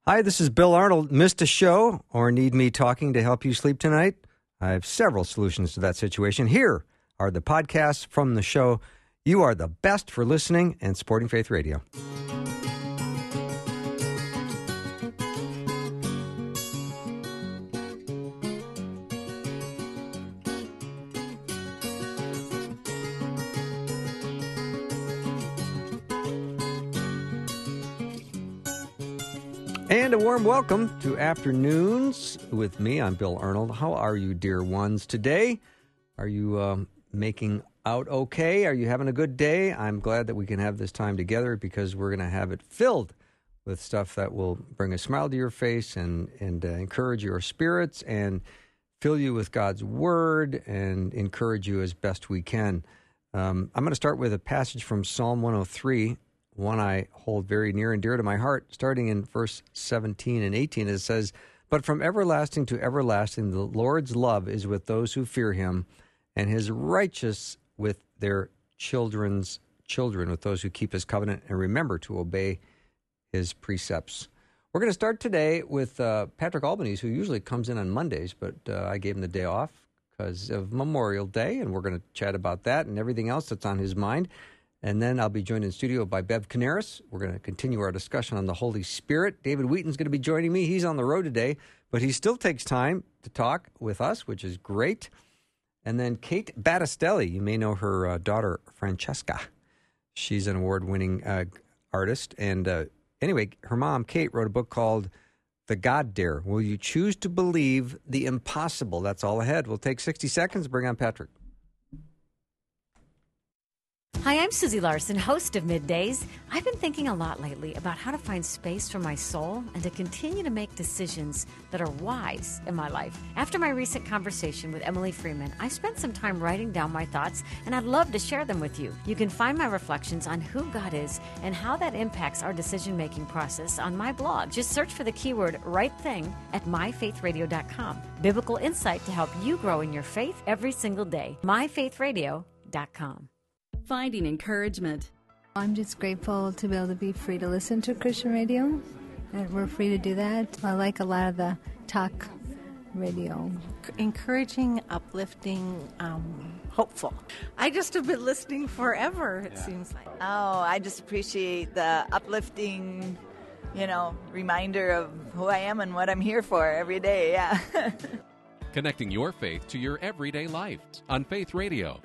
Hi, this is Bill Arnold. Missed a show or need me talking to help you sleep tonight? I have several solutions to that situation. Here are the podcasts from the show. You are the best for listening and supporting Faith Radio. And a warm welcome to Afternoons with me. I'm Bill Arnold. How are you, dear ones, today? Are you making out okay? Are you having a good day? I'm glad that we can have this time together because we're going to have it filled with stuff that will bring a smile to your face and encourage your spirits and fill you with God's Word and encourage you as best we can. I'm going to start with a passage from Psalm 103, one I hold very near and dear to my heart, starting in verse 17 and 18. It says, "But from everlasting to everlasting, the Lord's love is with those who fear him, and his righteous with their children's children, with those who keep his covenant and remember to obey his precepts." We're going to start today with Patrick Albanese, who usually comes in on Mondays, but I gave him the day off because of Memorial Day, and we're going to chat about that and everything else that's on his mind. And then I'll be joined in studio by Bev Canaris. We're going to continue our discussion on the Holy Spirit. David Wheaton's going to be joining me. He's on the road today, but he still takes time to talk with us, which is great. And then Kate Battistelli, you may know her daughter, Francesca. She's an award-winning artist. And anyway, her mom, Kate, wrote a book called The God Dare. Will you choose to believe the impossible? That's all ahead. We'll take 60 seconds. Bring on Patrick. Hi, I'm Susie Larson, host of Middays. I've been thinking a lot lately about how to find space for my soul and to continue to make decisions that are wise in my life. After my recent conversation with Emily Freeman, I spent some time writing down my thoughts, and I'd love to share them with you. You can find my reflections on who God is and how that impacts our decision-making process on my blog. Just search for the keyword right thing at myfaithradio.com. Biblical insight to help you grow in your faith every single day. myfaithradio.com. Finding encouragement. I'm just grateful to be able to be free to listen to Christian radio, and we're free to do that. I like a lot of the talk radio. Encouraging, uplifting, hopeful. I just have been listening forever, it seems like. Oh, I just appreciate the uplifting, reminder of who I am and what I'm here for every day, yeah. Connecting your faith to your everyday life on Faith Radio.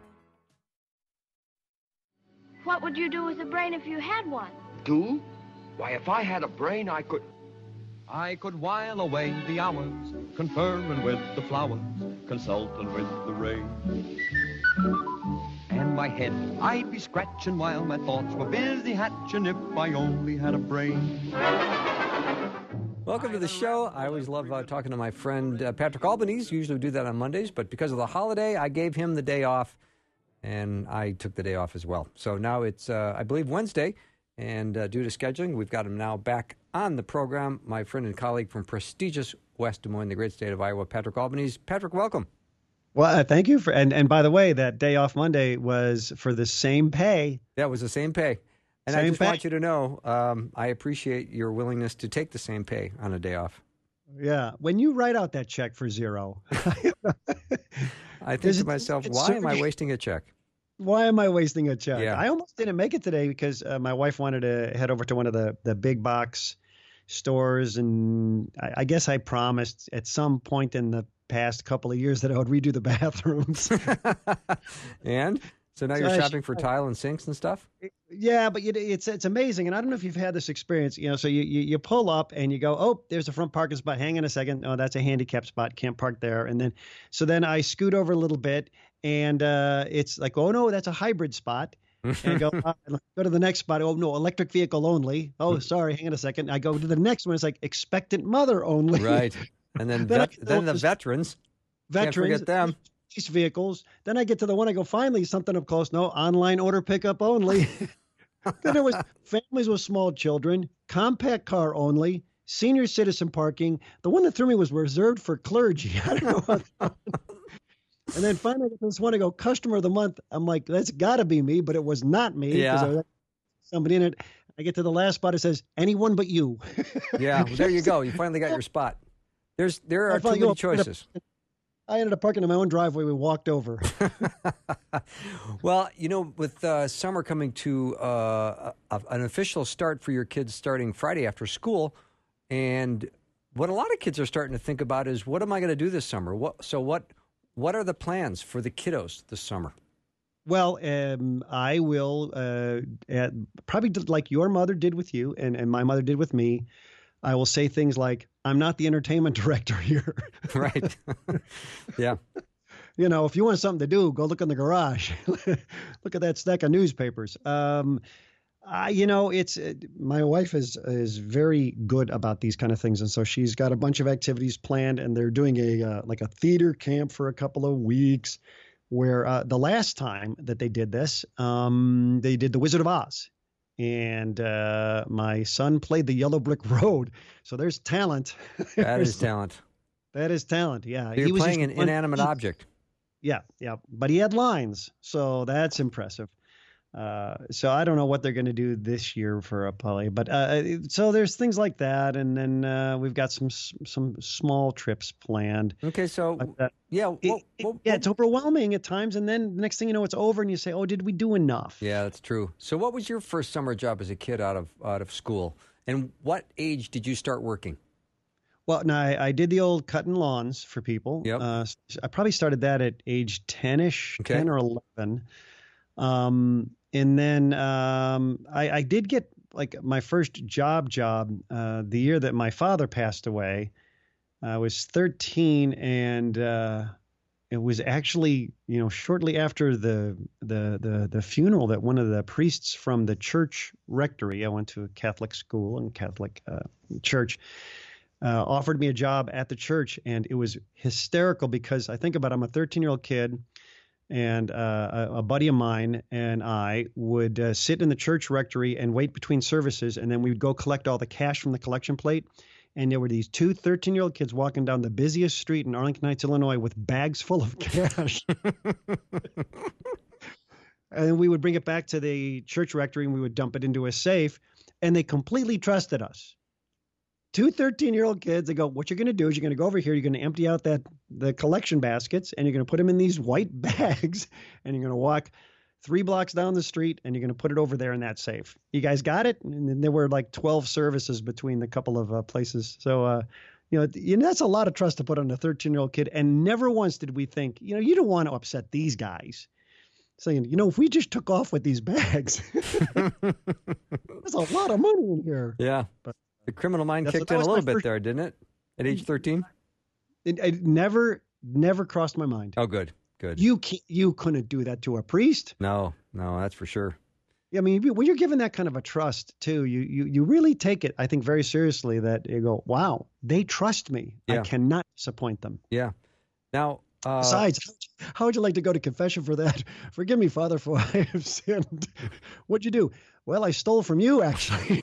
What would you do with a brain if you had one? Do? Why, if I had a brain, I could while away the hours, conferring with the flowers, consulting with the rain. And my head I'd be scratching while my thoughts were busy hatching if I only had a brain. Welcome to the show. I always love talking to my friend Patrick Albanese. Usually we do that on Mondays, but because of the holiday, I gave him the day off. And I took the day off as well. So now it's, I believe, Wednesday. And due to scheduling, we've got him now back on the program. My friend and colleague from prestigious West Des Moines, the great state of Iowa, Patrick Albanese. Patrick, welcome. Well, thank you. And by the way, that day off Monday was for the same pay. Yeah, it was the same pay. And I just want you to know, I appreciate your willingness to take the same pay on a day off. Yeah. When you write out that check for zero, I think to myself, why am I wasting a check? Why am I wasting a check? Yeah. I almost didn't make it today because my wife wanted to head over to one of the big box stores. And I guess I promised at some point in the past couple of years that I would redo the bathrooms. And? So now you're shopping for tile and sinks and stuff? Yeah, but it's amazing. And I don't know if you've had this experience. So you pull up and you go, oh, there's a front parking spot. Hang on a second. Oh, that's a handicap spot. Can't park there. And then I scoot over a little bit and it's like, oh, no, that's a hybrid spot. And I go to the next spot. Oh, no, electric vehicle only. Oh, sorry. Hang on a second. I go to the next one. It's like expectant mother only. Right. And then the veterans. Can't forget them. These vehicles. Then I get to the one I go, finally, something up close. No, online order pickup only. Then there was families with small children, compact car only, senior citizen parking. The one that threw me was reserved for clergy. I don't know what. And then finally, I get this one, I go, customer of the month. I'm like, that's got to be me, but it was not me. Yeah. Because somebody in it. I get to the last spot. It says, anyone but you. Yeah, well, there you go. You finally got your spot. There are too many choices. I ended up parking in my own driveway. We walked over. Well, with summer coming to an official start for your kids starting Friday after school, and what a lot of kids are starting to think about is, what am I going to do this summer? What are the plans for the kiddos this summer? Well, I will probably like your mother did with you and my mother did with me. I will say things like, I'm not the entertainment director here. Right. Yeah. If you want something to do, go look in the garage. Look at that stack of newspapers. It's my wife is very good about these kind of things, and so she's got a bunch of activities planned, and they're doing a theater camp for a couple of weeks. Where the last time that they did this, they did The Wizard of Oz, and my son played the Yellow Brick Road. So there's talent. That is talent. That is talent. Yeah, so you're playing an inanimate object. Yeah, but he had lines, so that's impressive. So I don't know what they're going to do this year for a play, but so there's things like that, and then we've got some small trips planned. Okay, so it's overwhelming at times, and then the next thing you know, it's over, and you say, "Oh, did we do enough?" Yeah, that's true. So, what was your first summer job as a kid out of school, and what age did you start working? Well, no, I did the old cutting lawns for people. Yep. I probably started that at age 10-ish, okay. 10 or 11. And then I did get like my first job the year that my father passed away. I was 13, and it was actually shortly after the funeral that one of the priests from the church rectory, I went to a Catholic school and Catholic church, offered me a job at the church, and it was hysterical because I think about it, I'm a 13-year-old kid. And a buddy of mine and I would sit in the church rectory and wait between services, and then we would go collect all the cash from the collection plate. And there were these two 13-year-old kids walking down the busiest street in Arlington Heights, Illinois, with bags full of cash. And we would bring it back to the church rectory, and we would dump it into a safe. And they completely trusted us. Two 13-year-old kids, they go, what you're going to do is you're going to go over here, you're going to empty out the collection baskets, and you're going to put them in these white bags, and you're going to walk 3 blocks down the street, and you're going to put it over there in that safe. You guys got it? And then there were like 12 services between the couple of places. So, that's a lot of trust to put on a 13-year-old kid. And never once did we think, you don't want to upset these guys. Saying, if we just took off with these bags, there's a lot of money in here. Yeah. But the criminal mind kicked in a little bit there, didn't it? At age 13? It never crossed my mind. Oh, good. You couldn't do that to a priest. No, that's for sure. I mean, when you're given that kind of a trust too, you really take it, I think, very seriously. That you go, wow, they trust me. Yeah. I cannot disappoint them. Yeah. Now, besides, how would you like to go to confession for that? Forgive me, Father, for I have sinned. What'd you do? Well, I stole from you, actually.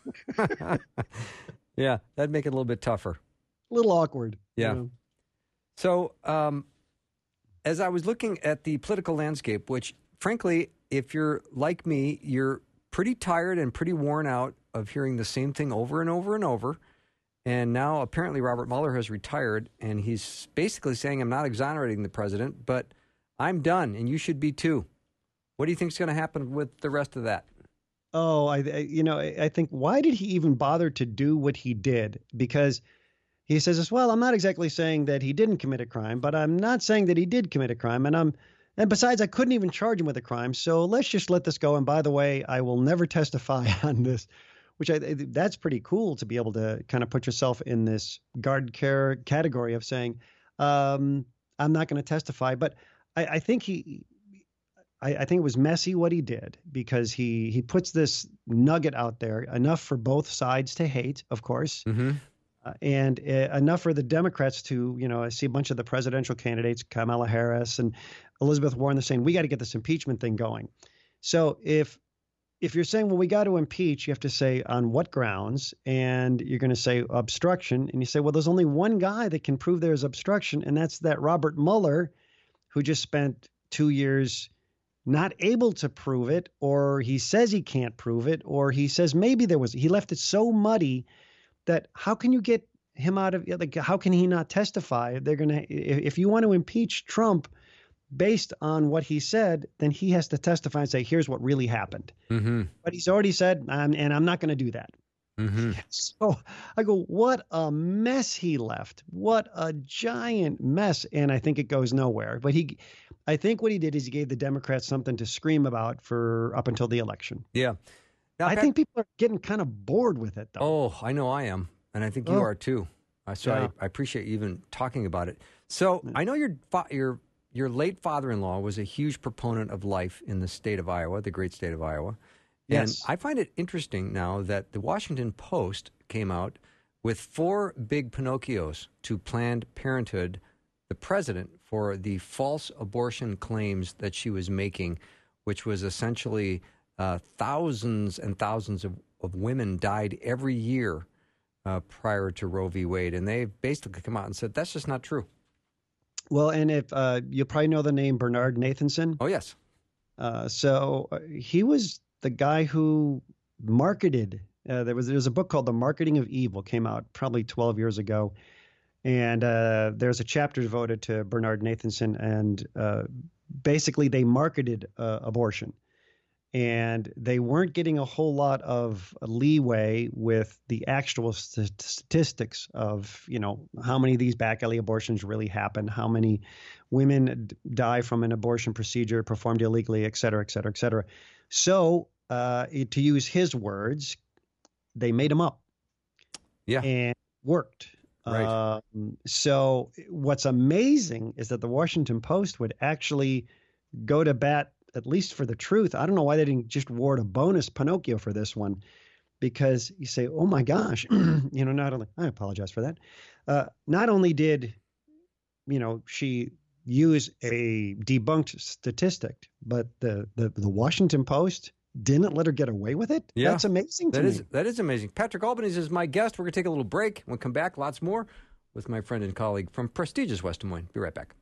Yeah, that'd make it a little bit tougher. A little awkward. Yeah. So, as I was looking at the political landscape, which, frankly, if you're like me, you're pretty tired and pretty worn out of hearing the same thing over and over and over. And now, apparently, Robert Mueller has retired, and he's basically saying, I'm not exonerating the president, but I'm done, and you should be too. What do you think is going to happen with the rest of that? Oh, I think, why did he even bother to do what he did? Because he says, well, I'm not exactly saying that he didn't commit a crime, but I'm not saying that he did commit a crime. And besides, I couldn't even charge him with a crime. So let's just let this go. And by the way, I will never testify on this, which that's pretty cool to be able to kind of put yourself in this guard care category of saying, I'm not going to testify. But I think I think it was messy what he did, because he puts this nugget out there, enough for both sides to hate, of course, and enough for the Democrats to, I see a bunch of the presidential candidates, Kamala Harris and Elizabeth Warren, they're saying, we got to get this impeachment thing going. So if you're saying, well, we got to impeach, you have to say on what grounds, and you're going to say obstruction, and you say, well, there's only one guy that can prove there's obstruction, and that's that Robert Mueller, who just spent 2 years not able to prove it, or he says he can't prove it, or he says maybe there was. He left it so muddy that how can you get him out of, like, how can he not testify? They're going to, if you want to impeach Trump based on what he said, then he has to testify and say, here's what really happened. Mm-hmm. But he's already said, and I'm not going to do that. Mm-hmm. So I go, what a mess he left. What a giant mess. And I think it goes nowhere. But I think what he did is he gave the Democrats something to scream about for up until the election. Yeah. Now, I think people are getting kind of bored with it, though. Oh, I know I am. And I think you are too. So Yeah. I appreciate you even talking about it. So I know your late father-in-law was a huge proponent of life in the state of Iowa, the great state of Iowa. Yes. And I find it interesting now that the Washington Post came out with 4 big Pinocchios to Planned Parenthood, the president, for the false abortion claims that she was making, which was essentially thousands and thousands of women died every year prior to Roe v. Wade. And they basically come out and said, that's just not true. Well, and if you probably know the name Bernard Nathanson. Oh, yes. So he was the guy who marketed. There was a book called The Marketing of Evil, came out probably 12 years ago. And there's a chapter devoted to Bernard Nathanson. And basically they marketed abortion. And they weren't getting a whole lot of leeway with the actual statistics of, how many of these back alley abortions really happen, how many women die from an abortion procedure performed illegally, et cetera, et cetera, et cetera. So to use his words, they made them up. Yeah. And worked. Right. So what's amazing is that the Washington Post would actually go to bat, at least for the truth. I don't know why they didn't just award a bonus Pinocchio for this one, because you say, oh my gosh, not only, I apologize for that. Not only did, she use a debunked statistic, but the Washington Post didn't let her get away with it. Yeah. That's amazing to me. That is amazing. Patrick Albanese is my guest. We're going to take a little break. We'll come back. Lots more with my friend and colleague from prestigious West Des Moines. Be right back.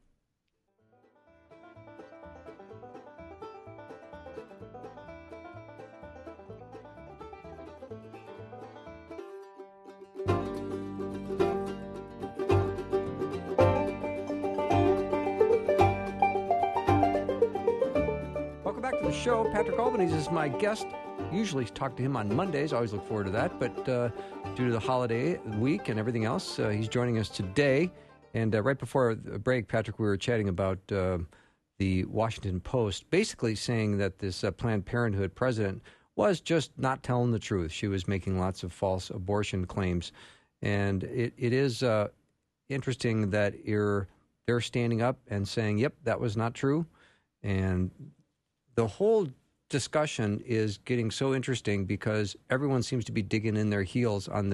Show. Patrick Albanese is my guest. Usually talk to him on Mondays. I always look forward to that. But due to the holiday week and everything else, he's joining us today. And right before the break, Patrick, we were chatting about the Washington Post, basically saying that this Planned Parenthood president was just not telling the truth. She was making lots of false abortion claims. And it is interesting that they're standing up and saying, yep, that was not true. And the whole discussion is getting so interesting because everyone seems to be digging in their heels on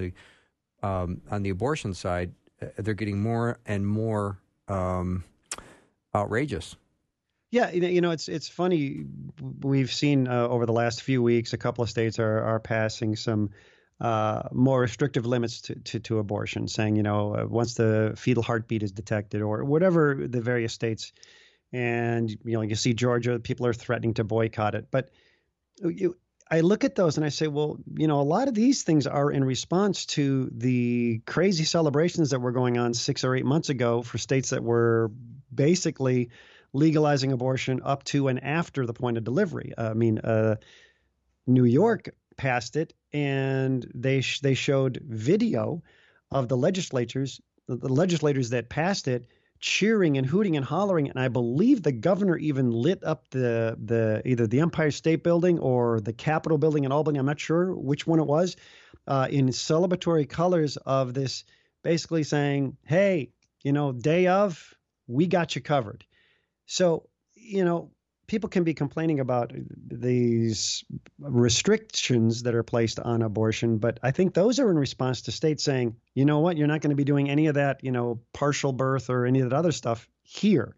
the abortion side. They're getting more and more outrageous. Yeah, it's funny. We've seen over the last few weeks, a couple of states are passing some more restrictive limits to abortion, saying, once the fetal heartbeat is detected or whatever the various states. And, you see Georgia, people are threatening to boycott it. But I look at those and I say, well, a lot of these things are in response to the crazy celebrations that were going on 6 or 8 months ago for states that were basically legalizing abortion up to and after the point of delivery. New York passed it, and they showed video of the legislators that passed it, cheering and hooting and hollering, and I believe the governor even lit up the either the Empire State Building or the Capitol Building in Albany. I'm not sure which one it was, in celebratory colors of this, basically saying, "Hey, day of, we got you covered." So, people can be complaining about these restrictions that are placed on abortion, but I think those are in response to states saying, you know what, you're not going to be doing any of that, partial birth or any of that other stuff here.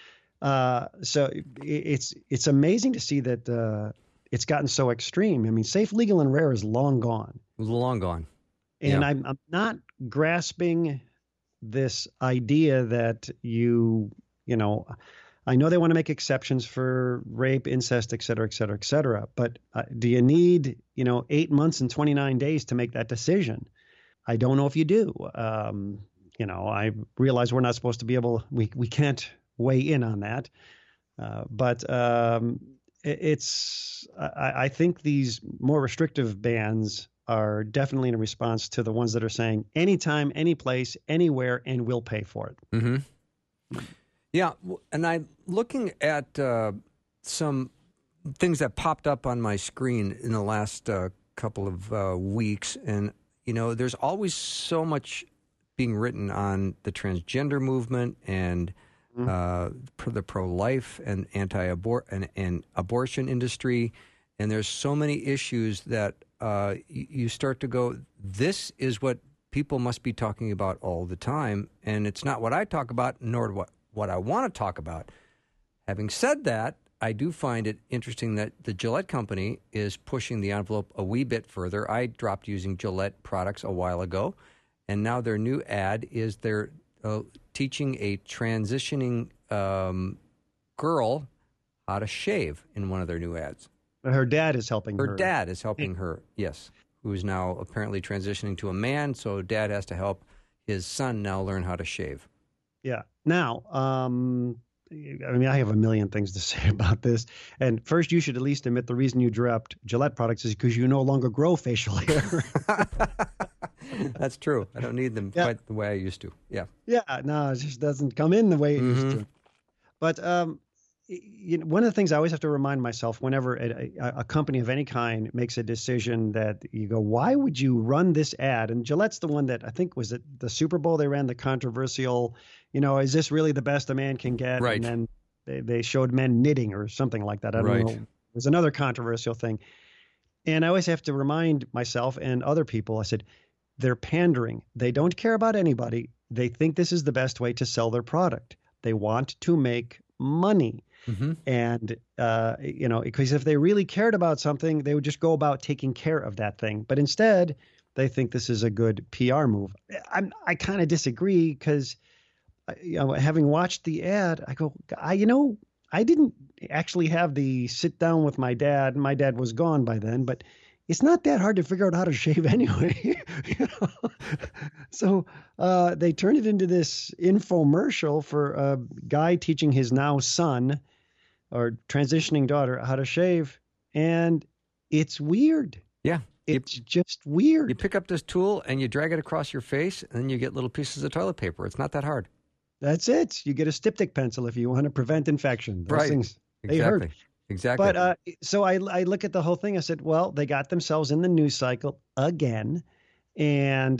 So it's amazing to see that it's gotten so extreme. Safe, legal, and rare is long gone. Long gone. And yeah. I'm not grasping this idea that I know they want to make exceptions for rape, incest, et cetera, et cetera, et cetera. But do you need, 8 months and 29 days to make that decision? I don't know if you do. I realize we're not supposed to be able, we can't weigh in on that. I think these more restrictive bans are definitely in response to the ones that are saying anytime, any place, anywhere, and we'll pay for it. Mm-hmm. Yeah, and I'm looking at some things that popped up on my screen in the last couple of weeks, and there's always so much being written on the transgender movement and the pro-life and and abortion industry, and there's so many issues that you start to go, this is what people must be talking about all the time, and it's not what I talk about, nor what I want to talk about. Having said that, I do find it interesting that the Gillette company is pushing the envelope a wee bit further. I dropped using Gillette products a while ago, and now their new ad is they're teaching a transitioning girl how to shave in one of their new ads. Her dad is helping her. Her dad is helping her, yes, who is now apparently transitioning to a man, so dad has to help his son now learn how to shave. Yeah. Now, I have a million things to say about this. And first, you should at least admit the reason you dropped Gillette products is because you no longer grow facial hair. That's true. I don't need them quite the way I used to. Yeah. Yeah. No, it just doesn't come in the way it used to. But one of the things I always have to remind myself whenever a company of any kind makes a decision that you go, why would you run this ad? And Gillette's the one that I think was at the Super Bowl. They ran the controversial, is this really the best a man can get? Right. And then they showed men knitting or something like that. I don't know. There's another controversial thing. And I always have to remind myself and other people, I said, they're pandering. They don't care about anybody. They think this is the best way to sell their product. They want to make money. Mm-hmm. And, because if they really cared about something, they would just go about taking care of that thing. But instead, they think this is a good PR move. I kind of disagree because, having watched the ad, I go, I didn't actually have the sit down with my dad. My dad was gone by then, but it's not that hard to figure out how to shave anyway. So they turned it into this infomercial for a guy teaching his now son or transitioning daughter how to shave. And it's weird. Yeah. It's just weird. You pick up this tool and you drag it across your face and then you get little pieces of toilet paper. It's not that hard. That's it. You get a styptic pencil if you want to prevent infection. Those things, they hurt. Exactly. But so I look at the whole thing. I said, well, they got themselves in the news cycle again. And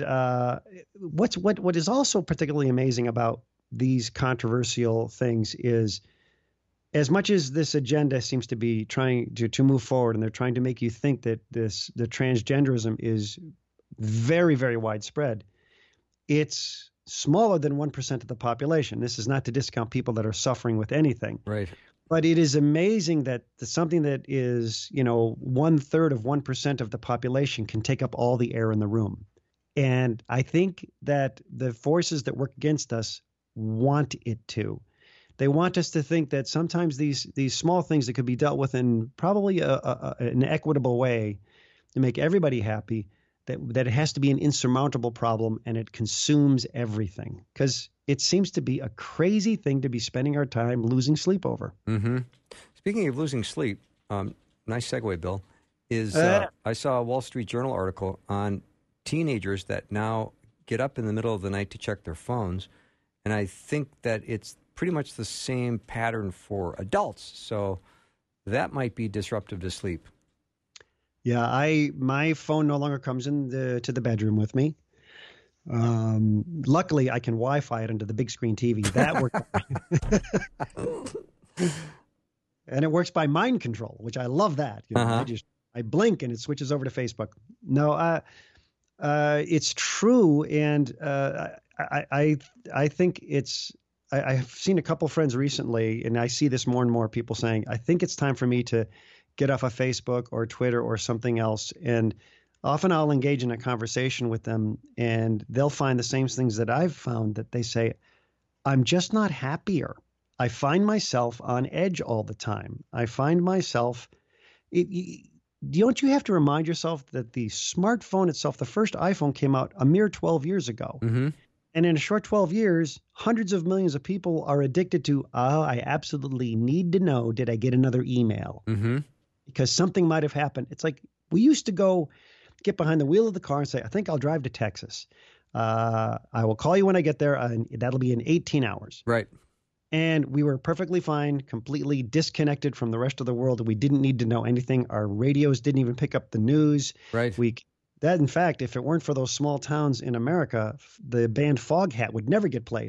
what is also particularly amazing about these controversial things is, as much as this agenda seems to be trying to move forward, and they're trying to make you think that the transgenderism is very, very widespread, it's smaller than 1% of the population. This is not to discount people that are suffering with anything. Right. But it is amazing that something that is, 1/3 of 1% of the population can take up all the air in the room. And I think that the forces that work against us want it to. They want us to think that sometimes these small things that could be dealt with in probably an equitable way to make everybody happy, that it has to be an insurmountable problem and it consumes everything. Because it seems to be a crazy thing to be spending our time losing sleep over. Mm-hmm. Speaking of losing sleep, nice segue, Bill, I saw a Wall Street Journal article on teenagers that now get up in the middle of the night to check their phones. And I think that it's pretty much the same pattern for adults. So that might be disruptive to sleep. Yeah, my phone no longer comes to the bedroom with me. Luckily, I can Wi-Fi it into the big screen TV. That works. And it works by mind control, which I love that. I blink and it switches over to Facebook. No, it's true. And I think I've seen a couple friends recently, and I see this more and more people saying, I think it's time for me to get off of Facebook or Twitter or something else. And often I'll engage in a conversation with them and they'll find the same things that I've found, that they say, I'm just not happier. I find myself on edge all the time. I find myself, don't you have to remind yourself that the smartphone itself, the first iPhone came out a mere 12 years ago. Mm-hmm. And in a short 12 years, hundreds of millions of people are addicted to, I absolutely need to know, did I get another email? Mm-hmm. Because something might have happened. It's like we used to go get behind the wheel of the car and say, I think I'll drive to Texas. I will call you when I get there, and that'll be in 18 hours. Right. And we were perfectly fine, completely disconnected from the rest of the world. We didn't need to know anything. Our radios didn't even pick up the news. Right. That, in fact, if it weren't for those small towns in America, the band Foghat would never get played.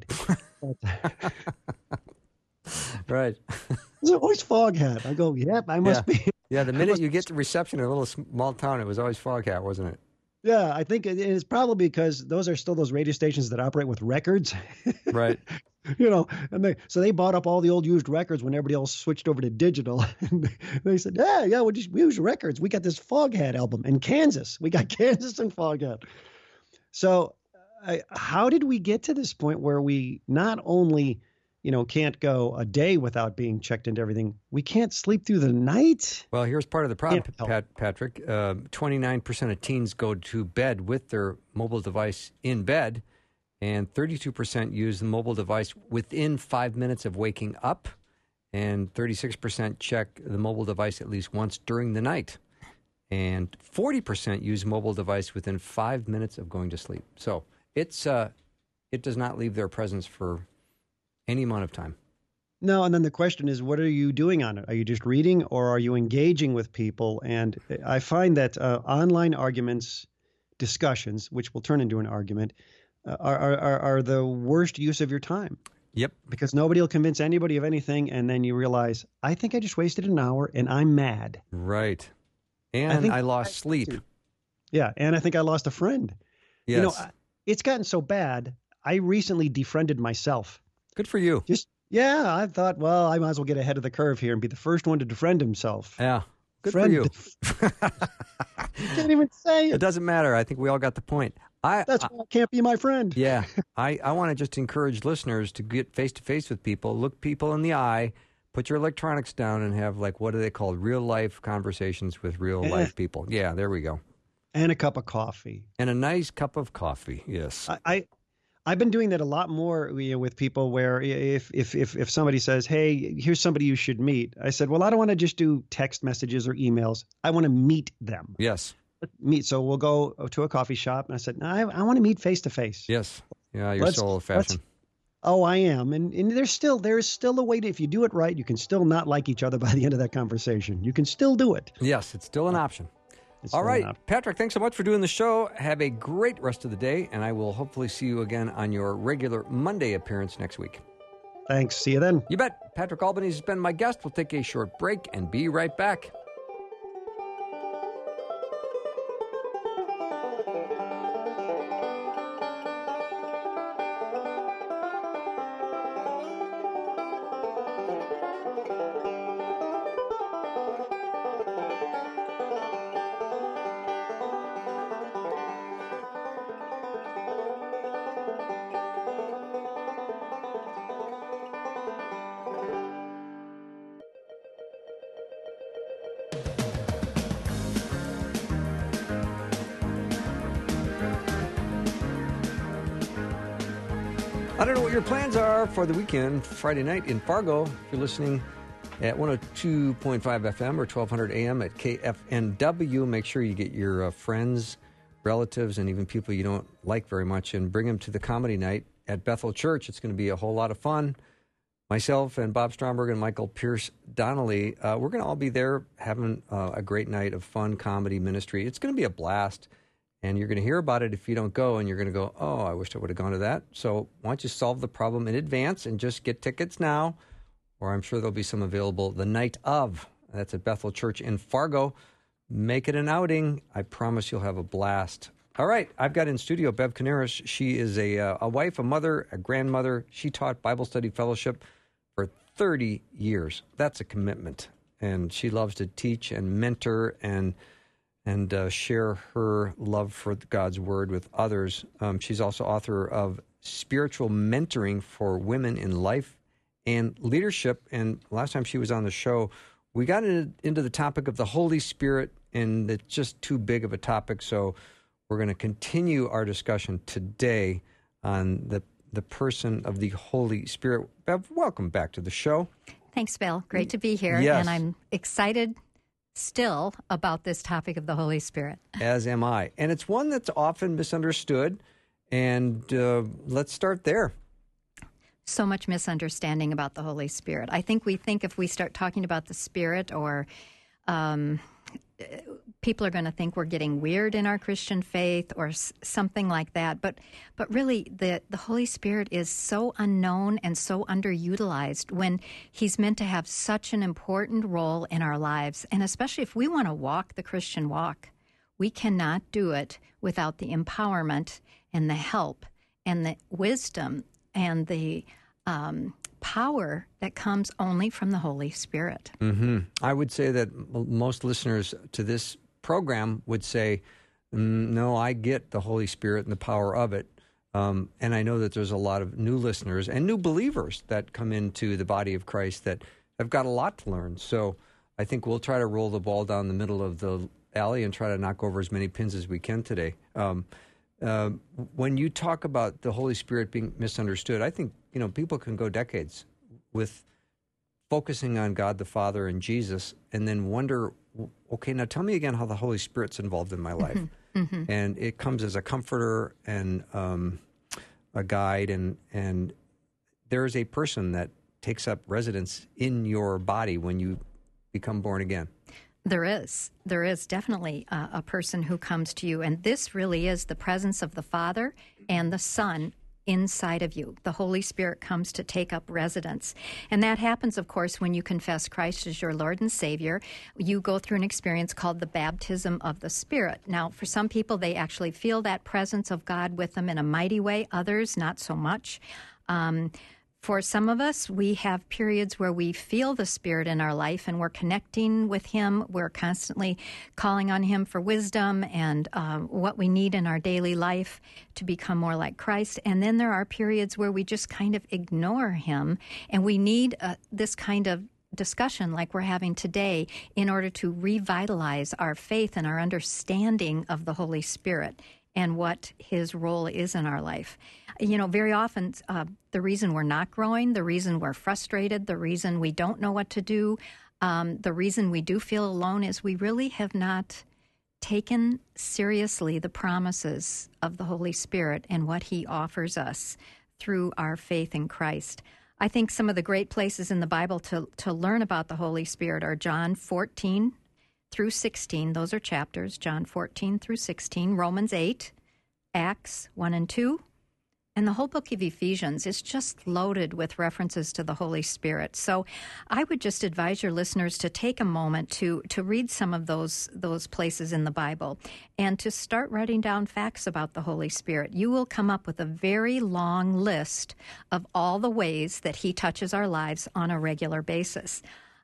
Right. It's always Foghat. I go, yep, I must be. Yeah, the minute you get to reception in a little small town, it was always Foghat, wasn't it? Yeah, I think it is probably because those are still those radio stations that operate with records. Right. And they bought up all the old used records when everybody else switched over to digital. And they said, yeah, we use records. We got this Foghat album in Kansas. We got Kansas and Foghat. So how did we get to this point where we not only can't go a day without being checked into everything, we can't sleep through the night? Well, here's part of the problem, Patrick. 29% of teens go to bed with their mobile device in bed, and 32% use the mobile device within 5 minutes of waking up, and 36% check the mobile device at least once during the night, and 40% use mobile device within 5 minutes of going to sleep. So it does not leave their presence for any amount of time. No, and then the question is, what are you doing on it? Are you just reading, or are you engaging with people? And I find that online arguments, discussions, which will turn into an argument, are the worst use of your time. Yep. Because nobody will convince anybody of anything, and then you realize, I think I just wasted an hour, and I'm mad. Right. And I lost sleep. Yeah, and I think I lost a friend. Yes. It's gotten so bad, I recently defriended myself. Good for you. I thought, well, I might as well get ahead of the curve here and be the first one to defriend himself. Yeah. Good for you. You can't even say it. It doesn't matter. I think we all got the point. That's why I can't be my friend. Yeah. I want to just encourage listeners to get face-to-face with people, look people in the eye, put your electronics down, and have, what are they called, real-life conversations with real-life people. Yeah, there we go. And a cup of coffee. And a nice cup of coffee, yes. I've been doing that a lot more with people where if somebody says, hey, here's somebody you should meet. I said, well, I don't want to just do text messages or emails. I want to meet them. Yes. So we'll go to a coffee shop. And I said, no, I want to meet face to face. Yes. Yeah, you're so old-fashioned. Oh, I am. And there is still a way to, if you do it right, you can still not like each other by the end of that conversation. You can still do it. Yes, it's still an option. All right, Patrick, thanks so much for doing the show. Have a great rest of the day, and I will hopefully see you again on your regular Monday appearance next week. Thanks. See you then. You bet. Patrick Albanese has been my guest. We'll take a short break and be right back. I don't know what your plans are for the weekend, Friday night in Fargo. If you're listening at 102.5 FM or 1200 AM at KFNW, make sure you get your friends, relatives, and even people you don't like very much and bring them to the comedy night at Bethel Church. It's going to be a whole lot of fun. Myself and Bob Stromberg and Michael Pierce Donnelly, we're going to all be there having a great night of fun comedy ministry. It's going to be a blast. And you're going to hear about it if you don't go, and you're going to go, oh, I wish I would have gone to that. So why don't you solve the problem in advance and just get tickets now, or I'm sure there'll be some available the night of. That's at Bethel Church in Fargo. Make it an outing. I promise you'll have a blast. All right, I've got in studio Bev Canaris. She is a wife, a mother, a grandmother. She taught Bible study fellowship for 30 years. That's a commitment. And she loves to teach and mentor and share her love for God's Word with others. She's also author of Spiritual Mentoring for Women in Life and leadership. And last time she was on the show, we got into the topic of the Holy Spirit, and it's just too big of a topic. So we're going to continue our discussion today on the person of the Holy Spirit. Bev, welcome back to the show. Thanks, Bill. Great to be here. Yes. And I'm excited still about this topic of the Holy Spirit. As am I. And it's one that's often misunderstood. And let's start there. So much misunderstanding about the Holy Spirit. I think we think if we start talking about the Spirit, or people are going to think we're getting weird in our Christian faith or something like that. But really, the Holy Spirit is so unknown and so underutilized when he's meant to have such an important role in our lives. And especially if we want to walk the Christian walk, we cannot do it without the empowerment and the help and the wisdom and the power that comes only from the Holy Spirit. Mm-hmm. I would say that most listeners to this program would say, no, I get the Holy Spirit and the power of it. And I know that there's a lot of new listeners and new believers that come into the body of Christ that have got a lot to learn. So I think we'll try to roll the ball down the middle of the alley and try to knock over as many pins as we can today. When you talk about the Holy Spirit being misunderstood, I think, people can go decades with focusing on God the Father and Jesus and then wonder, okay, now tell me again how the Holy Spirit's involved in my life. Mm-hmm. And it comes as a comforter and a guide, and there is a person that takes up residence in your body when you become born again. There is definitely a person who comes to you, and this really is the presence of the Father and the Son inside of you. The Holy Spirit comes to take up residence. And that happens, of course, when you confess Christ as your Lord and Savior. You go through an experience called the baptism of the Spirit. Now, for some people, they actually feel that presence of God with them in a mighty way. Others, not so much. For some of us, we have periods where we feel the Spirit in our life and we're connecting with Him. We're constantly calling on Him for wisdom and what we need in our daily life to become more like Christ. And then there are periods where we just kind of ignore Him, and we need this kind of discussion like we're having today in order to revitalize our faith and our understanding of the Holy Spirit and what His role is in our life. Very often the reason we're not growing, the reason we're frustrated, the reason we don't know what to do, the reason we do feel alone is we really have not taken seriously the promises of the Holy Spirit and what He offers us through our faith in Christ. I think some of the great places in the Bible to learn about the Holy Spirit are John 14 through 16. Those are chapters, John 14 through 16, Romans 8, Acts 1 and 2. And the whole book of Ephesians is just loaded with references to the Holy Spirit. So I would just advise your listeners to take a moment to read some of those places in the Bible and to start writing down facts about the Holy Spirit. You will come up with a very long list of all the ways that He touches our lives on a regular basis.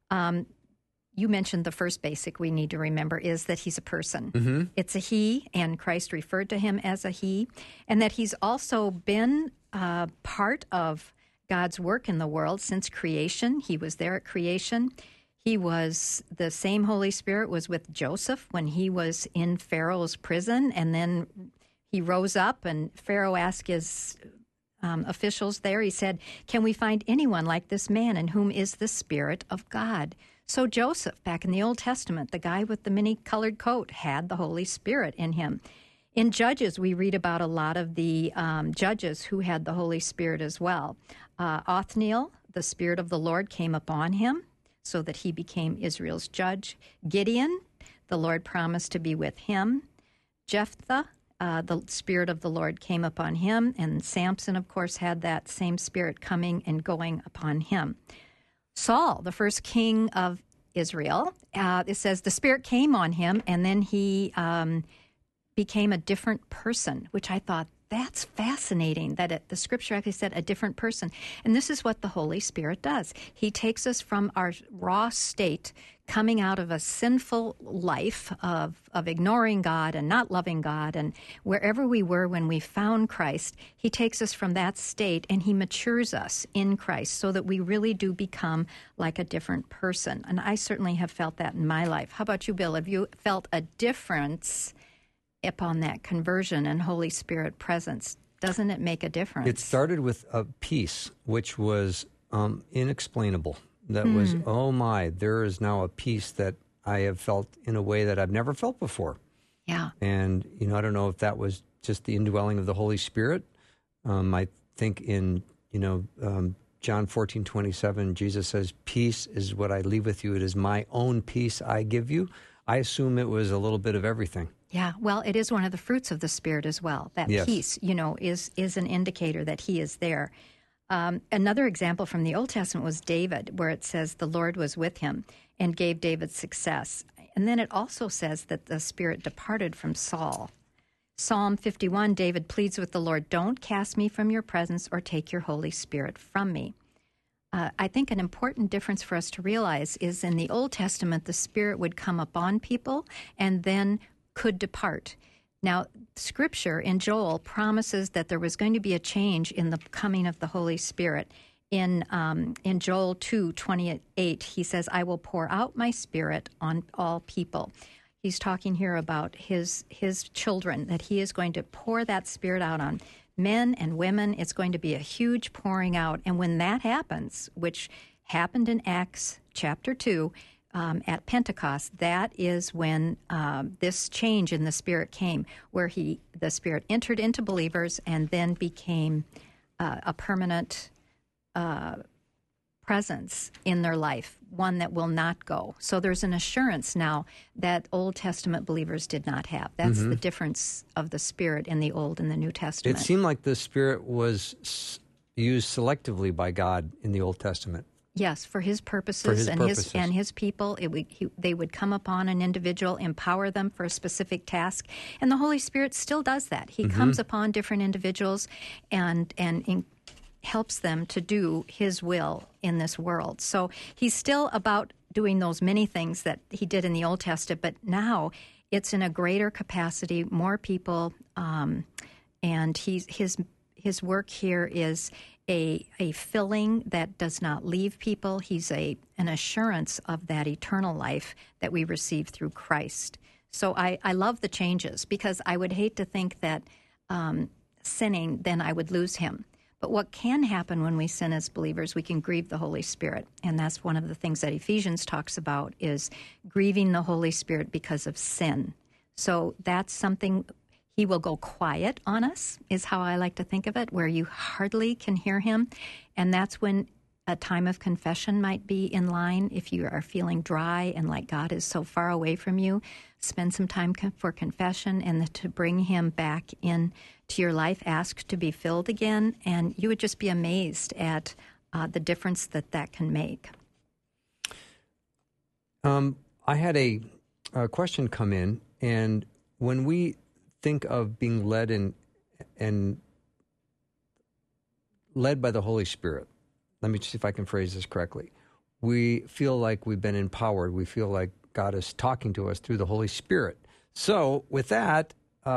You mentioned the first basic we need to remember is that He's a person. Mm-hmm. It's a He, and Christ referred to Him as a He, and that He's also been part of God's work in the world since creation. He was there at creation. The same Holy Spirit was with Joseph when he was in Pharaoh's prison, and then he rose up, and Pharaoh asked his officials there, he said, "Can we find anyone like this man in whom is the Spirit of God?" So Joseph, back in the Old Testament, the guy with the many-colored coat, had the Holy Spirit in him. In Judges, we read about a lot of the judges who had the Holy Spirit as well. Othniel, the Spirit of the Lord came upon him so that he became Israel's judge. Gideon, the Lord promised to be with him. Jephthah, the Spirit of the Lord came upon him. And Samson, of course, had that same Spirit coming and going upon him. Saul, the first king of Israel, it says the Spirit came on him, and then he became a different person, which I thought, that's fascinating, that the Scripture actually said a different person. And this is what the Holy Spirit does. He takes us from our raw state, coming out of a sinful life of ignoring God and not loving God, and wherever we were when we found Christ, he takes us from that state and he matures us in Christ so that we really do become like a different person. And I certainly have felt that in my life. How about you, Bill? Have you felt a difference upon that conversion and Holy Spirit presence? Doesn't it make a difference? It started with a peace, which was inexplainable. That was, oh my, there is now a peace that I have felt in a way that I've never felt before. Yeah. And, I don't know if that was just the indwelling of the Holy Spirit. I think in, John 14:27, Jesus says, peace is what I leave with you. It is my own peace I give you. I assume it was a little bit of everything. Yeah, well, it is one of the fruits of the Spirit as well. That yes. peace, is an indicator that he is there. Another example from the Old Testament was David, where it says the Lord was with him and gave David success. And then it also says that the Spirit departed from Saul. Psalm 51, David pleads with the Lord, don't cast me from your presence or take your Holy Spirit from me. I think an important difference for us to realize is in the Old Testament, the Spirit would come upon people and then could depart. Now, Scripture in Joel promises that there was going to be a change in the coming of the Holy Spirit. In Joel 2:28, he says, I will pour out my Spirit on all people. He's talking here about his children, that he is going to pour that Spirit out on men and women. It's going to be a huge pouring out. And when that happens, which happened in Acts chapter 2, at Pentecost, that is when this change in the Spirit came, where the Spirit entered into believers and then became a permanent presence in their life, one that will not go. So there's an assurance now that Old Testament believers did not have. That's the difference of the Spirit in the Old and the New Testament. It seemed like the Spirit was used selectively by God in the Old Testament. Yes, for his purposes, and his people. They would come upon an individual, empower them for a specific task, and the Holy Spirit still does that. He comes upon different individuals and helps them to do his will in this world. So he's still about doing those many things that he did in the Old Testament, but now it's in a greater capacity, more people, and his work here is a filling that does not leave people. He's an assurance of that eternal life that we receive through Christ. So I love the changes, because I would hate to think that sinning, then I would lose him. But what can happen when we sin as believers, we can grieve the Holy Spirit. And that's one of the things that Ephesians talks about, is grieving the Holy Spirit because of sin. So that's something. He will go quiet on us, is how I like to think of it, where you hardly can hear him. And that's when a time of confession might be in line. If you are feeling dry and like God is so far away from you, spend some time for confession and to bring him back in to your life. Ask to be filled again, and you would just be amazed at the difference that can make. I had a question come in, and when we think of being led and led by the Holy Spirit. Let me see if I can phrase this correctly. We feel like we've been empowered. We feel like God is talking to us through the Holy Spirit. So with that,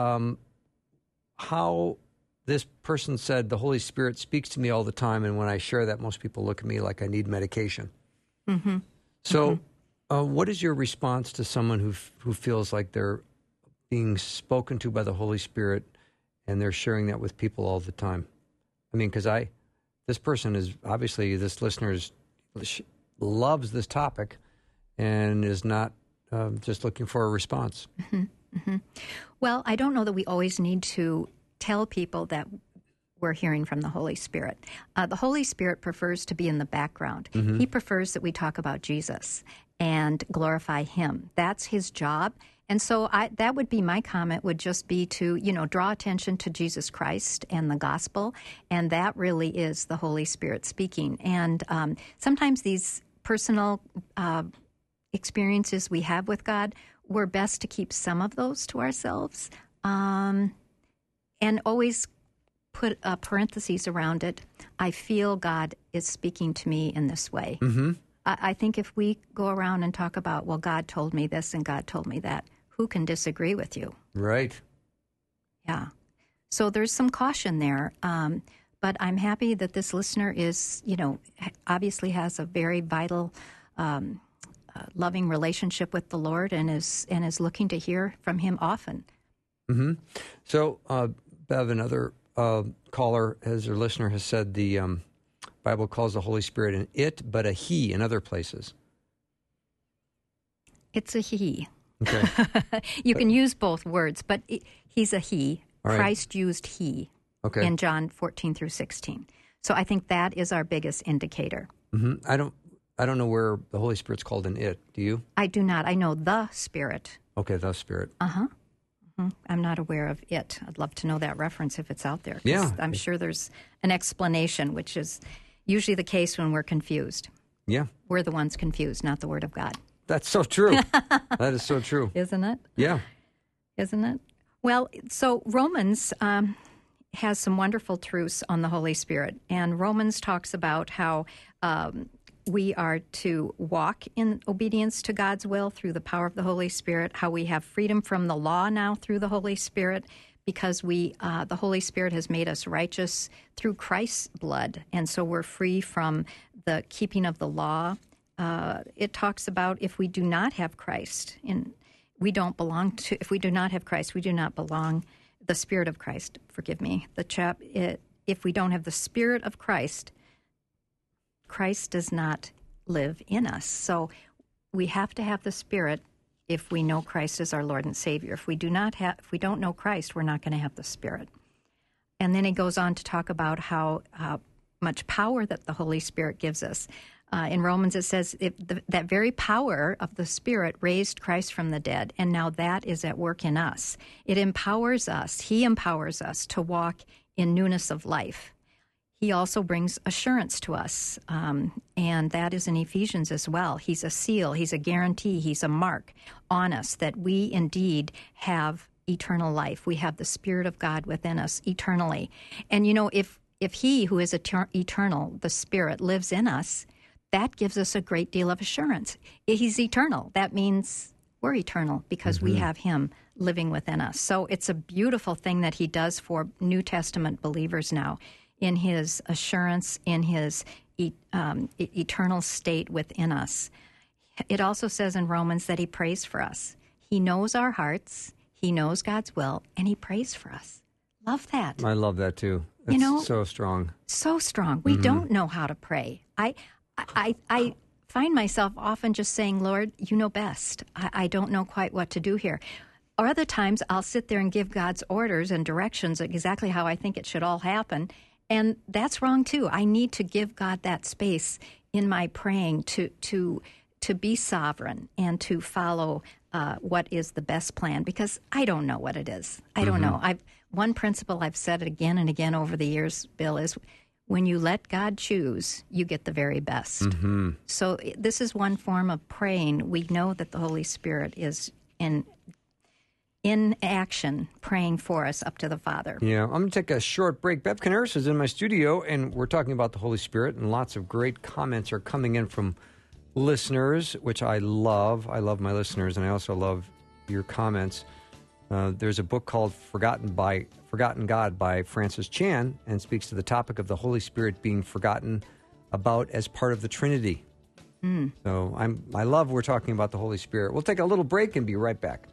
how this person said, the Holy Spirit speaks to me all the time, and when I share that, most people look at me like I need medication. So what is your response to someone who feels like they're being spoken to by the Holy Spirit, and they're sharing that with people all the time? I mean, because this person is, obviously, this listener loves this topic and is not just looking for a response. Well, I don't know that we always need to tell people that we're hearing from the Holy Spirit. The Holy Spirit prefers to be in the background. He prefers that we talk about Jesus and glorify him. That's his job. And so that would be my comment, would just be to, draw attention to Jesus Christ and the gospel. And that really is the Holy Spirit speaking. And sometimes these personal experiences we have with God, we're best to keep some of those to ourselves. And always put parentheses around it. I feel God is speaking to me in this way. I think if we go around and talk about, well, God told me this and God told me that, who can disagree with you? Right. Yeah. So there's some caution there. But I'm happy that this listener is, obviously has a very vital, loving relationship with the Lord and is looking to hear from him often. Mm-hmm. So, Bev, another caller, as her listener has said, the Bible calls the Holy Spirit an it, but a he in other places. It's a he. Okay. You can use both words, but he's a he. Right. Christ used he in John 14 through 16. So I think that is our biggest indicator. Mm-hmm. I don't know where the Holy Spirit's called an it. Do you? I do not. I know the Spirit. Okay, the Spirit. Uh-huh. Mm-hmm. I'm not aware of it. I'd love to know that reference if it's out there. Yeah. I'm sure there's an explanation, which is usually the case when we're confused. Yeah. We're the ones confused, not the Word of God. That's so true. That is so true. Isn't it? Yeah. Isn't it? Well, so Romans has some wonderful truths on the Holy Spirit. And Romans talks about how we are to walk in obedience to God's will through the power of the Holy Spirit, how we have freedom from the law now through the Holy Spirit, because the Holy Spirit has made us righteous through Christ's blood. And so we're free from the keeping of the law. It talks about if we do not have Christ, if we do not have Christ, we do not belong, the Spirit of Christ, forgive me, if we don't have the Spirit of Christ, Christ does not live in us. So we have to have the Spirit if we know Christ as our Lord and Savior. If we don't know Christ, we're not going to have the Spirit. And then he goes on to talk about how much power that the Holy Spirit gives us. In Romans, it says that very power of the Spirit raised Christ from the dead, and now that is at work in us. It empowers us. He empowers us to walk in newness of life. He also brings assurance to us, and that is in Ephesians as well. He's a seal, he's a guarantee, he's a mark on us that we indeed have eternal life. We have the Spirit of God within us eternally. And, if he who is eternal, the Spirit, lives in us, that gives us a great deal of assurance. He's eternal. That means we're eternal because we have him living within us. So it's a beautiful thing that he does for New Testament believers now in his assurance, in his eternal state within us. It also says in Romans that he prays for us. He knows our hearts, he knows God's will, and he prays for us. Love that. I love that too. It's so strong. So strong. We don't know how to pray. I find myself often just saying, Lord, you know best. I don't know quite what to do here. Or other times I'll sit there and give God's orders and directions exactly how I think it should all happen. And that's wrong too. I need to give God that space in my praying to be sovereign and to follow what is the best plan, because I don't know what it is. I don't know. One principle I've said it again and again over the years, Bill, is when you let God choose, you get the very best. Mm-hmm. So this is one form of praying. We know that the Holy Spirit is in action praying for us up to the Father. Yeah, I'm going to take a short break. Bev Canaris is in my studio, and we're talking about the Holy Spirit, and lots of great comments are coming in from listeners, which I love. I love my listeners, and I also love your comments. There's a book called Forgotten God by Francis Chan, and speaks to the topic of the Holy Spirit being forgotten about as part of the Trinity. So I love we're talking about the Holy Spirit. We'll take a little break and be right back.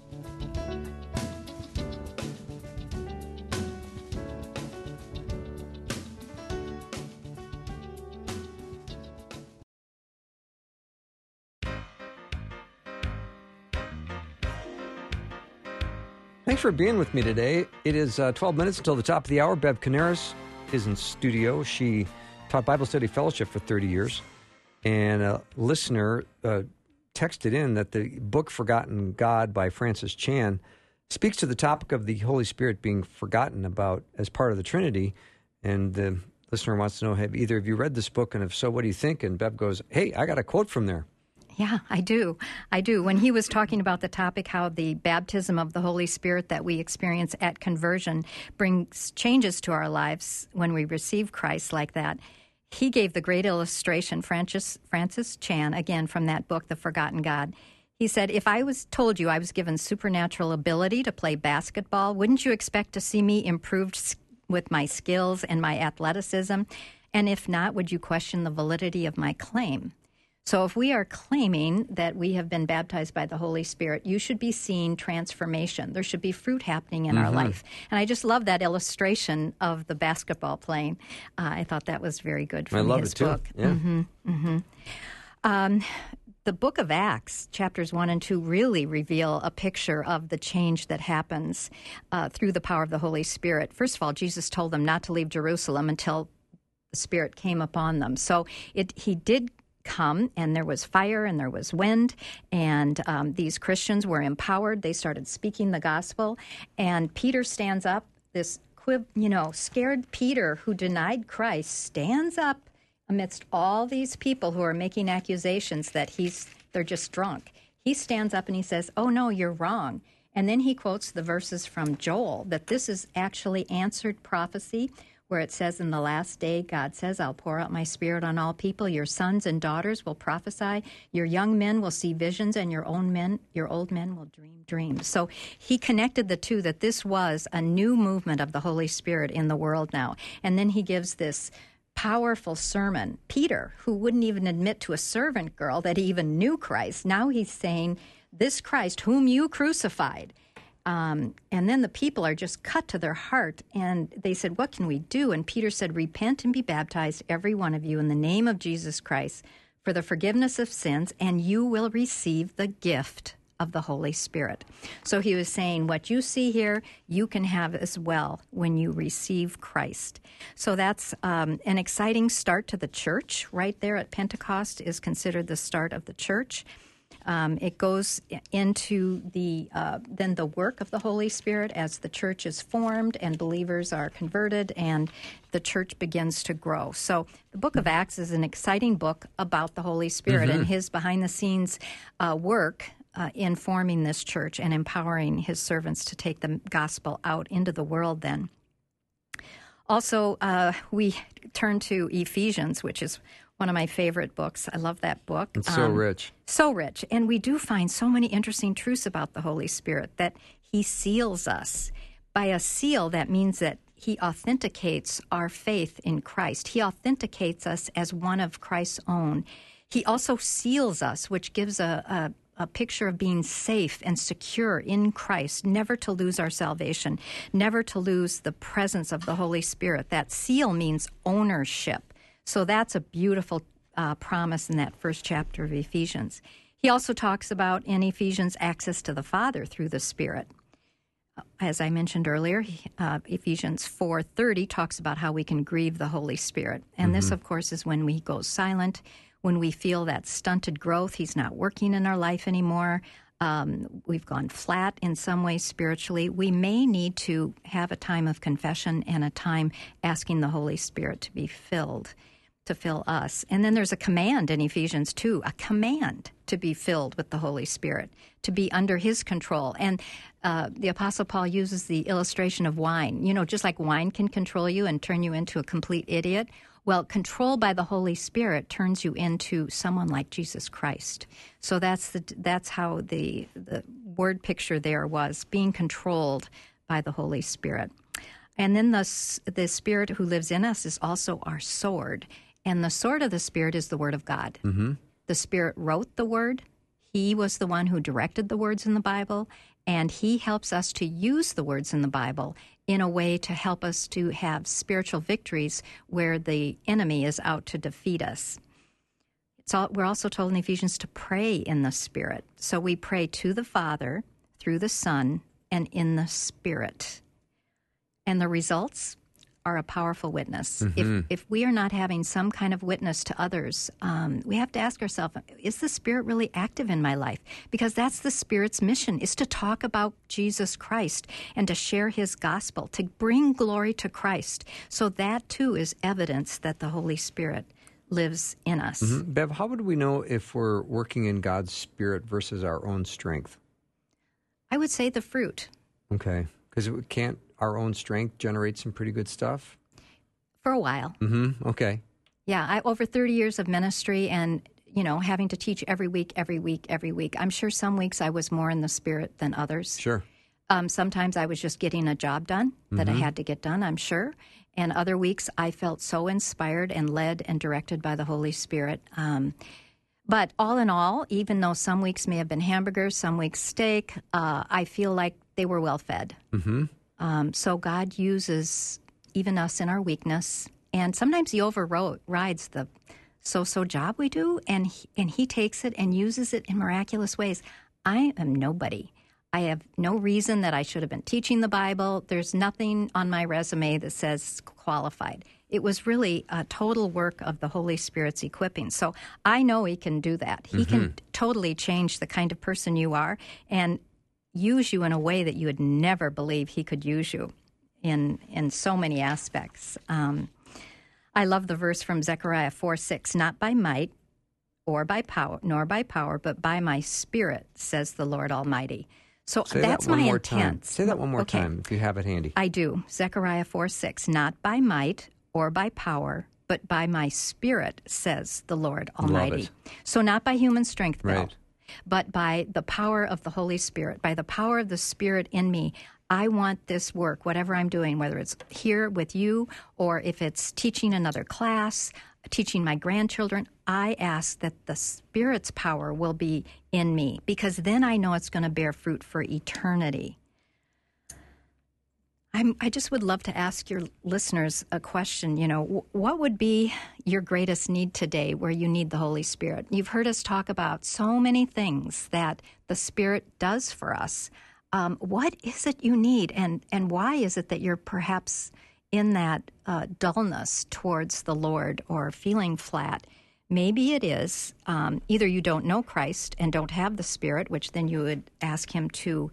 Thanks for being with me today. It is 12 minutes until the top of the hour. Bev Canaris is in studio. She taught Bible Study Fellowship for 30 years. And a listener texted in that the book Forgotten God by Francis Chan speaks to the topic of the Holy Spirit being forgotten about as part of the Trinity. And the listener wants to know, have either of you read this book? And if so, what do you think? And Bev goes, hey, I got a quote from there. Yeah, I do. When he was talking about the topic, how the baptism of the Holy Spirit that we experience at conversion brings changes to our lives when we receive Christ like that, he gave the great illustration, Francis Chan, again from that book, The Forgotten God. He said, if I was told you I was given supernatural ability to play basketball, wouldn't you expect to see me improved with my skills and my athleticism? And if not, would you question the validity of my claim? So if we are claiming that we have been baptized by the Holy Spirit, you should be seeing transformation. There should be fruit happening in our life. And I just love that illustration of the basketball playing. I thought that was very good from his book. I love it, too. Yeah. The book of Acts, chapters 1 and 2, really reveal a picture of the change that happens through the power of the Holy Spirit. First of all, Jesus told them not to leave Jerusalem until the Spirit came upon them. So he did come, and there was fire and there was wind, and these Christians were empowered. They started speaking the gospel, and Peter stands up. This scared Peter, who denied Christ, stands up amidst all these people who are making accusations that they're just drunk. He stands up and he says, "Oh no, you're wrong." And then he quotes the verses from Joel, that this is actually answered prophecy, where it says, in the last day, God says, I'll pour out my Spirit on all people. Your sons and daughters will prophesy. Your young men will see visions, and your old men will dream dreams. So he connected the two, that this was a new movement of the Holy Spirit in the world now. And then he gives this powerful sermon. Peter, who wouldn't even admit to a servant girl that he even knew Christ, now he's saying, this Christ whom you crucified. And then the people are just cut to their heart, and they said, what can we do? And Peter said, repent and be baptized, every one of you, in the name of Jesus Christ, for the forgiveness of sins, and you will receive the gift of the Holy Spirit. So he was saying, what you see here, you can have as well when you receive Christ. So that's an exciting start to the church. Right there at Pentecost is considered the start of the church. It goes into then the work of the Holy Spirit as the church is formed and believers are converted and the church begins to grow. So the book of Acts is an exciting book about the Holy Spirit and his behind-the-scenes work in forming this church and empowering his servants to take the gospel out into the world then. Also, we turn to Ephesians, which is one of my favorite books. I love that book. It's so rich. So rich. And we do find so many interesting truths about the Holy Spirit, that he seals us. By a seal, that means that he authenticates our faith in Christ. He authenticates us as one of Christ's own. He also seals us, which gives a picture of being safe and secure in Christ, never to lose our salvation, never to lose the presence of the Holy Spirit. That seal means ownership. So that's a beautiful promise in that first chapter of Ephesians. He also talks about, in Ephesians, access to the Father through the Spirit. As I mentioned earlier, Ephesians 4:30 talks about how we can grieve the Holy Spirit. And this, of course, is when we go silent, when we feel that stunted growth, he's not working in our life anymore. We've gone flat in some way spiritually. We may need to have a time of confession and a time asking the Holy Spirit to be filled, to fill us. And then there's a command in Ephesians 2, a command to be filled with the Holy Spirit, to be under his control. And the Apostle Paul uses the illustration of wine. You know, just like wine can control you and turn you into a complete idiot, well, control by the Holy Spirit turns you into someone like Jesus Christ. So that's how the word picture there was, being controlled by the Holy Spirit. And then the Spirit who lives in us is also our sword. And the sword of the Spirit is the Word of God. The Spirit wrote the Word. He was the one who directed the words in the Bible. And he helps us to use the words in the Bible in a way to help us to have spiritual victories where the enemy is out to defeat us. We're also told in Ephesians to pray in the Spirit. So we pray to the Father, through the Son, and in the Spirit. And the results are a powerful witness. If we are not having some kind of witness to others, we have to ask ourselves, is the Spirit really active in my life? Because that's the Spirit's mission, is to talk about Jesus Christ and to share his gospel, to bring glory to Christ. So that, too, is evidence that the Holy Spirit lives in us. Bev, how would we know if we're working in God's Spirit versus our own strength? I would say the fruit. Okay. Because can't our own strength generate some pretty good stuff? For a while. Okay. Yeah, over 30 years of ministry and, having to teach every week. I'm sure some weeks I was more in the Spirit than others. Sure. Sometimes I was just getting a job done that I had to get done, I'm sure. And other weeks I felt so inspired and led and directed by the Holy Spirit. But all in all, even though some weeks may have been hamburgers, some weeks steak, I feel like they were well fed. So God uses even us in our weakness. And sometimes he overrides the so-so job we do, and he takes it and uses it in miraculous ways. I am nobody. I have no reason that I should have been teaching the Bible. There's nothing on my resume that says qualified. It was really a total work of the Holy Spirit's equipping. So I know he can do that. He can totally change the kind of person you are and use you in a way that you would never believe he could use you in so many aspects. I love the verse from Zechariah 4:6, not by might or by power, nor by power, but by my Spirit, says the Lord Almighty. So that's my intent. Say that one more time if you have it handy. I do. Zechariah 4:6, not by might or by power, but by my Spirit, says the Lord Almighty. So not by human strength, Bill, but by the power of the Holy Spirit, by the power of the Spirit in me. I want this work, whatever I'm doing, whether it's here with you or if it's teaching another class, teaching my grandchildren, I ask that the Spirit's power will be in me, because then I know it's going to bear fruit for eternity. I just would love to ask your listeners a question. What would be your greatest need today where you need the Holy Spirit? You've heard us talk about so many things that the Spirit does for us. What is it you need, and why is it that you're perhaps in that dullness towards the Lord or feeling flat? Maybe it is either you don't know Christ and don't have the Spirit, which then you would ask him to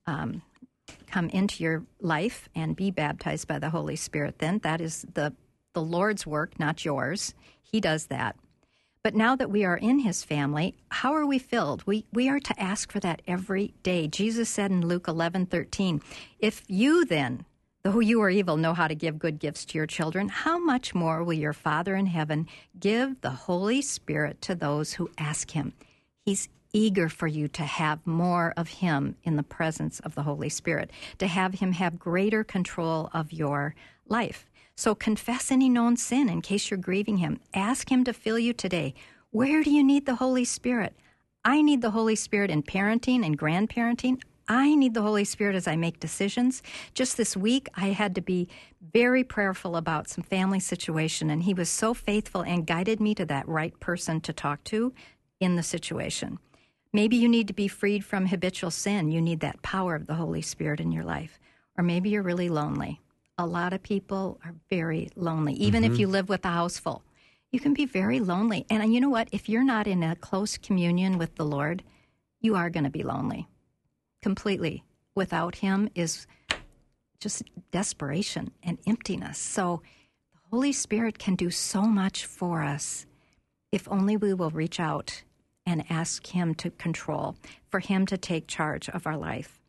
come into your life and be baptized by the Holy Spirit. Then that is the Lord's work, not yours. He does that. But now that we are in his family, how are we filled? We are to ask for that every day. Jesus said in Luke 11:13, if you then, though you are evil, know how to give good gifts to your children, how much more will your Father in heaven give the Holy Spirit to those who ask him? He's eager for you to have more of him in the presence of the Holy Spirit, to have him have greater control of your life. So confess any known sin in case you're grieving him. Ask him to fill you today. Where do you need the Holy Spirit? I need the Holy Spirit in parenting and grandparenting. I need the Holy Spirit as I make decisions. Just this week, I had to be very prayerful about some family situation, and he was so faithful and guided me to that right person to talk to in the situation. Maybe you need to be freed from habitual sin. You need that power of the Holy Spirit in your life. Or maybe you're really lonely. A lot of people are very lonely. Even if you live with a house full, you can be very lonely. And you know what? If you're not in a close communion with the Lord, you are going to be lonely. Completely. Without him is just desperation and emptiness. So the Holy Spirit can do so much for us if only we will reach out and ask him to control, for him to take charge of our life.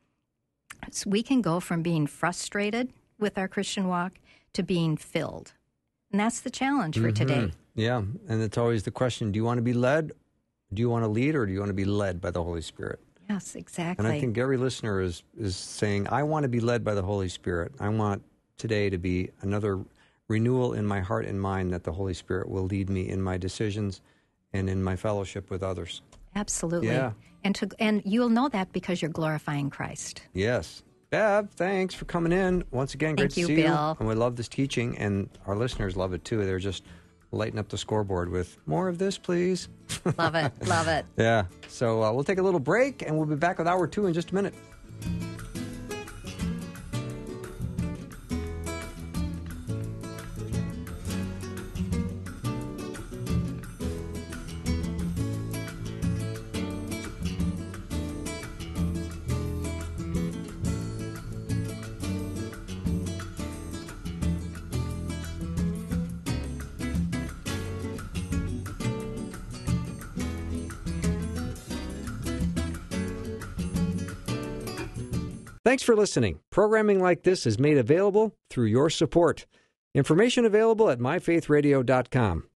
So we can go from being frustrated with our Christian walk to being filled. And that's the challenge for today. Yeah, and it's always the question, do you want to be led? Do you want to lead, or do you want to be led by the Holy Spirit? Yes, exactly. And I think every listener is saying, I want to be led by the Holy Spirit. I want today to be another renewal in my heart and mind that the Holy Spirit will lead me in my decisions and in my fellowship with others. Absolutely. Yeah. And you'll know that because you're glorifying Christ. Yes. Bev, thanks for coming in. Once again, great to see you. Bill. And we love this teaching, and our listeners love it too. They're just lighting up the scoreboard with more of this, please. Love it. Love it. Yeah. So we'll take a little break, and we'll be back with Hour 2 in just a minute. Thanks for listening. Programming like this is made available through your support. Information available at myfaithradio.com.